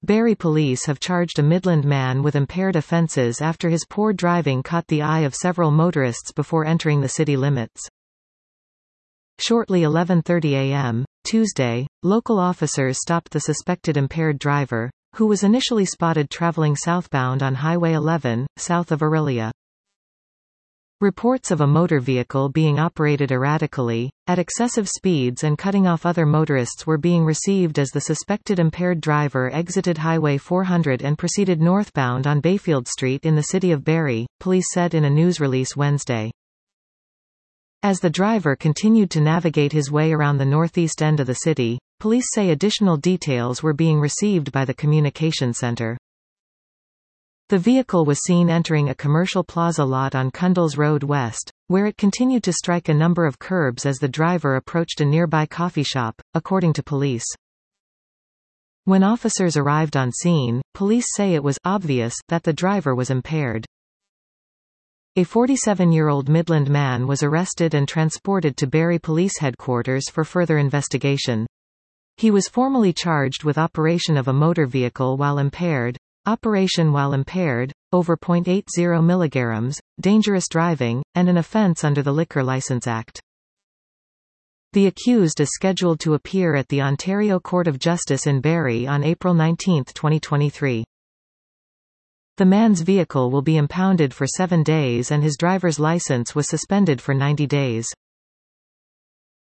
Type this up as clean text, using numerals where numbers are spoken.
Barrie police have charged a Midland man with impaired offences after his poor driving caught the eye of several motorists before entering the city limits. Shortly 11:30 a.m. Tuesday, local officers stopped the suspected impaired driver, who was initially spotted travelling southbound on Highway 11, south of Orillia. Reports of a motor vehicle being operated erratically, at excessive speeds and cutting off other motorists were being received as the suspected impaired driver exited Highway 400 and proceeded northbound on Bayfield Street in the city of Barrie, police said in a news release Wednesday. As the driver continued to navigate his way around the northeast end of the city, police say additional details were being received by the communication center. The vehicle was seen entering a commercial plaza lot on Cundles Road West, where it continued to strike a number of curbs as the driver approached a nearby coffee shop, according to police. When officers arrived on scene, police say it was obvious that the driver was impaired. A 47-year-old Midland man was arrested and transported to Barrie Police Headquarters for further investigation. He was formally charged with operation of a motor vehicle while impaired, operation while impaired, over 0.80 mg, dangerous driving, and an offence under the Liquor Licence Act. The accused is scheduled to appear at the Ontario Court of Justice in Barrie on April 19, 2023. The man's vehicle will be impounded for 7 days and his driver's licence was suspended for 90 days.